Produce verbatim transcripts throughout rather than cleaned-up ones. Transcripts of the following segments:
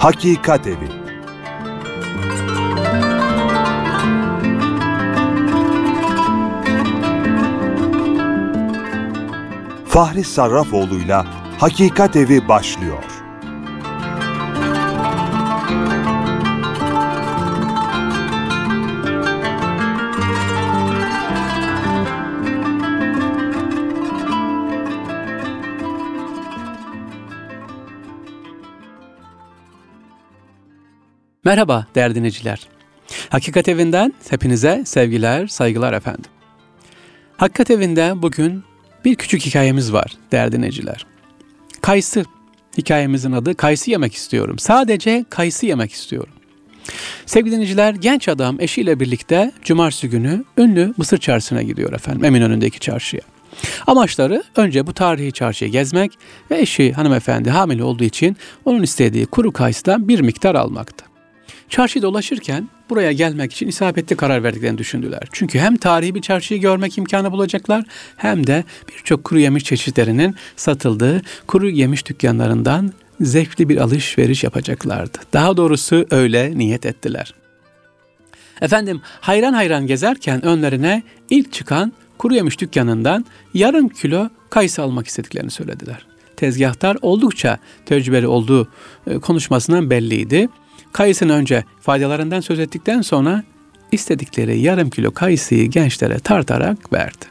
Hakikat Evi. Fahri Sarrafoğlu'yla Hakikat Evi başlıyor. Merhaba değerli dinleyiciler. Hakikat Evi'nden hepinize sevgiler, saygılar efendim. Hakikat Evi'nde bugün bir küçük hikayemiz var değerli dinleyiciler. Kayısı, hikayemizin adı Kayısı yemek istiyorum. Sadece kayısı yemek istiyorum. Sevgili dinleyiciler, genç adam eşiyle birlikte cumartesi günü ünlü Mısır Çarşısı'na gidiyor efendim, Eminönü'ndeki çarşıya. Amaçları önce bu tarihi çarşıyı gezmek ve eşi hanımefendi hamile olduğu için onun istediği kuru kayısıdan bir miktar almaktı. Çarşıyı dolaşırken buraya gelmek için isabetli karar verdiklerini düşündüler. Çünkü hem tarihi bir çarşıyı görmek imkanı bulacaklar hem de birçok kuru yemiş çeşitlerinin satıldığı kuru yemiş dükkanlarından zevkli bir alışveriş yapacaklardı. Daha doğrusu öyle niyet ettiler. Efendim hayran hayran gezerken önlerine ilk çıkan kuru yemiş dükkanından yarım kilo kayısı almak istediklerini söylediler. Tezgahtar oldukça tecrübeli olduğu konuşmasından belliydi. Kayısının önce faydalarından söz ettikten sonra istedikleri yarım kilo kayısıyı gençlere tartarak verdi.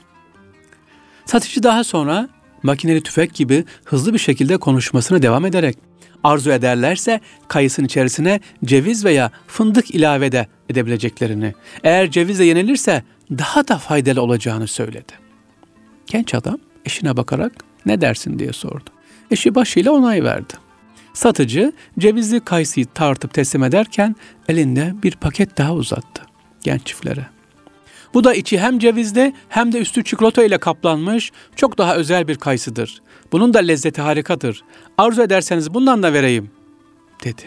Satıcı daha sonra makineli tüfek gibi hızlı bir şekilde konuşmasına devam ederek arzu ederlerse kayısının içerisine ceviz veya fındık ilave de edebileceklerini, eğer cevizle yenilirse daha da faydalı olacağını söyledi. Genç adam eşine bakarak ne dersin diye sordu. Eşi başıyla onay verdi. Satıcı cevizli kayısıyı tartıp teslim ederken elinde bir paket daha uzattı genç çiftlere. Bu da içi hem cevizli hem de üstü çikolata ile kaplanmış çok daha özel bir kayısıdır. Bunun da lezzeti harikadır. Arzu ederseniz bundan da vereyim dedi.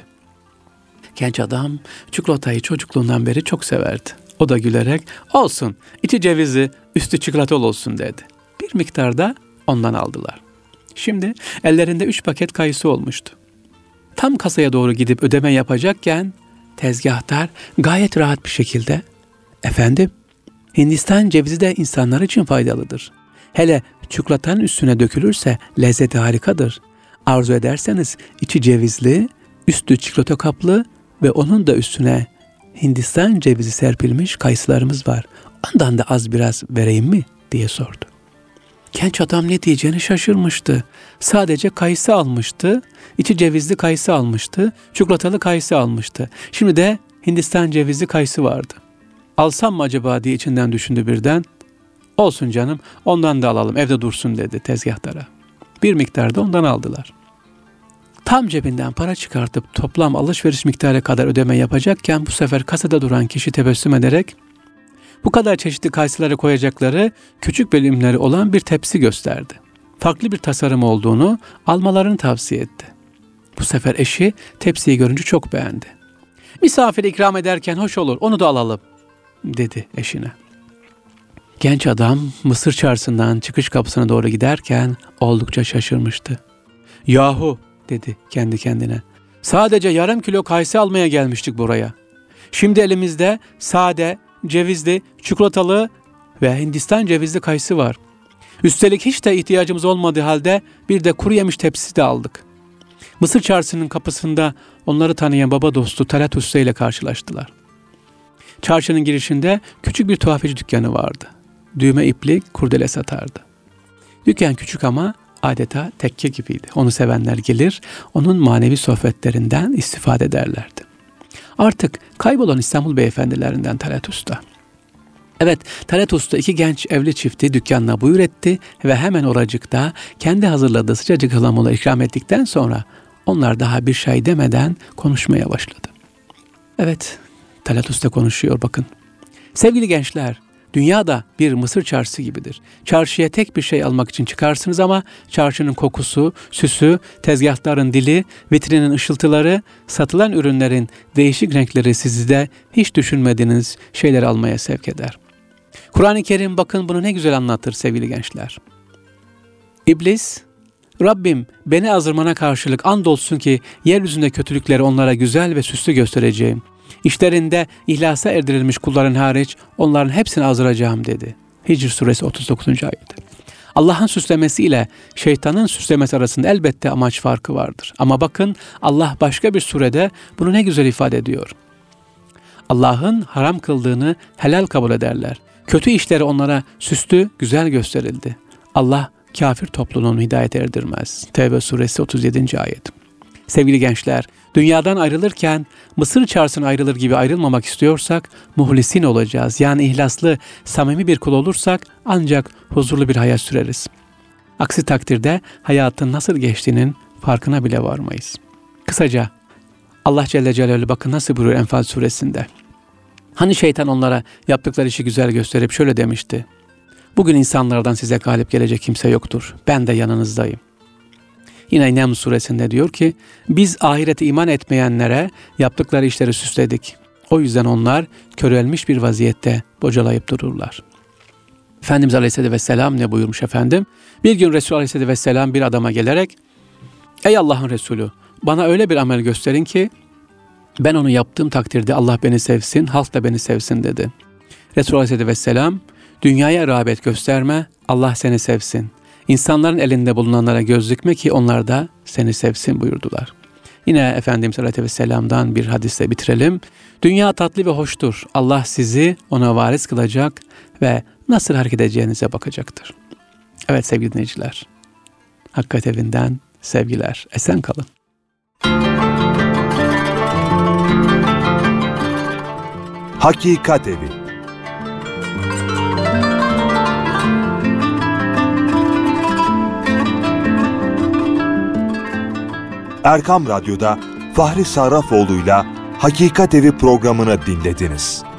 Genç adam çikolatayı çocukluğundan beri çok severdi. O da gülerek olsun içi cevizli üstü çikolatalı olsun dedi. Bir miktarda ondan aldılar. Şimdi ellerinde üç paket kayısı olmuştu. Tam kasaya doğru gidip ödeme yapacakken tezgahtar gayet rahat bir şekilde "Efendim, Hindistan cevizi de insanlar için faydalıdır. Hele çikolatanın üstüne dökülürse lezzeti harikadır. Arzu ederseniz içi cevizli, üstü çikolata kaplı ve onun da üstüne Hindistan cevizi serpilmiş kayısılarımız var. Ondan da az biraz vereyim mi?" diye sordu. Genç adam ne diyeceğini şaşırmıştı. Sadece kayısı almıştı, içi cevizli kayısı almıştı, çikolatalı kayısı almıştı. Şimdi de Hindistan cevizli kayısı vardı. Alsam mı acaba diye içinden düşündü birden. Olsun canım, ondan da alalım, evde dursun dedi tezgahtara. Bir miktar da ondan aldılar. Tam cebinden para çıkartıp toplam alışveriş miktarı kadar ödeme yapacakken bu sefer kasada duran kişi tebessüm ederek bu kadar çeşitli kayısıları koyacakları küçük bölümleri olan bir tepsi gösterdi. Farklı bir tasarım olduğunu almalarını tavsiye etti. Bu sefer eşi tepsiyi görünce çok beğendi. "Misafire ikram ederken hoş olur, onu da alalım," dedi eşine. Genç adam Mısır Çarşısı'ndan çıkış kapısına doğru giderken oldukça şaşırmıştı. "Yahu," dedi kendi kendine, "sadece yarım kilo kayısı almaya gelmiştik buraya. Şimdi elimizde sade, cevizli, çikolatalı ve Hindistan cevizli kayısı var. Üstelik hiç de ihtiyacımız olmadığı halde bir de kuru yemiş tepsisi de aldık." Mısır Çarşısı'nın kapısında onları tanıyan baba dostu Talat Usta ile karşılaştılar. Çarşının girişinde küçük bir tuhafiyeci dükkanı vardı. Düğme iplik, kurdele satardı. Dükkan küçük ama adeta tekke gibiydi. Onu sevenler gelir, onun manevi sohbetlerinden istifade ederlerdi. Artık kaybolan İstanbul beyefendilerinden Talat Usta. Evet, Talat Usta iki genç evli çifti dükkanına buyur etti ve hemen oracıkta kendi hazırladığı sıcacık ıhlamurla ikram ettikten sonra onlar daha bir şey demeden konuşmaya başladı. Evet, Talat Usta konuşuyor bakın. "Sevgili gençler, dünya da bir Mısır çarşısı gibidir. Çarşıya tek bir şey almak için çıkarsınız ama çarşının kokusu, süsü, tezgahların dili, vitrinin ışıltıları, satılan ürünlerin değişik renkleri sizi de hiç düşünmediğiniz şeyleri almaya sevk eder. Kur'an-ı Kerim bakın bunu ne güzel anlatır sevgili gençler. İblis Rabbim beni azdırmana karşılık andolsun ki yeryüzünde kötülükleri onlara güzel ve süslü göstereceğim. İşlerinde ihlasa erdirilmiş kulların hariç onların hepsini azdıracağım dedi. Hicr suresi otuz dokuzuncu ayet. Allah'ın süslemesiyle şeytanın süslemesi arasında elbette amaç farkı vardır. Ama bakın Allah başka bir surede bunu ne güzel ifade ediyor. Allah'ın haram kıldığını helal kabul ederler. Kötü işleri onlara süslü, güzel gösterildi. Allah kafir topluluğunu hidayete erdirmez. Tevbe suresi otuz yedinci ayet. Sevgili gençler, dünyadan ayrılırken Mısır çarşısına ayrılır gibi ayrılmamak istiyorsak muhlisin olacağız. Yani ihlaslı, samimi bir kul olursak ancak huzurlu bir hayat süreriz. Aksi takdirde hayatın nasıl geçtiğinin farkına bile varmayız. Kısaca Allah Celle Celaluhu bakın nasıl buyuruyor Enfal suresinde. Hani şeytan onlara yaptıkları işi güzel gösterip şöyle demişti. Bugün insanlardan size galip gelecek kimse yoktur. Ben de yanınızdayım. Yine Nem suresinde diyor ki, biz ahirete iman etmeyenlere yaptıkları işleri süsledik. O yüzden onlar körelmiş bir vaziyette bocalayıp dururlar. Efendimiz Aleyhisselatü Vesselam ne buyurmuş efendim? Bir gün Resulü Aleyhisselatü Vesselam bir adama gelerek, ey Allah'ın Resulü, bana öyle bir amel gösterin ki, ben onu yaptığım takdirde Allah beni sevsin, halk da beni sevsin dedi. Resulü Aleyhisselatü Vesselam, dünyaya rağbet gösterme, Allah seni sevsin. İnsanların elinde bulunanlara göz dikme ki onlar da seni sevsin buyurdular. Yine Efendimiz Aleyhisselatü Vesselam'dan bir hadisle bitirelim. Dünya tatlı ve hoştur. Allah sizi ona varis kılacak ve nasıl hareket edeceğinize bakacaktır. Evet sevgili dinleyiciler, Hakikat Evi'nden sevgiler. Esen kalın. Hakikat Evi. Erkam Radyo'da Fahri Sarrafoğlu'yla Hakikat Evi programını dinlediniz.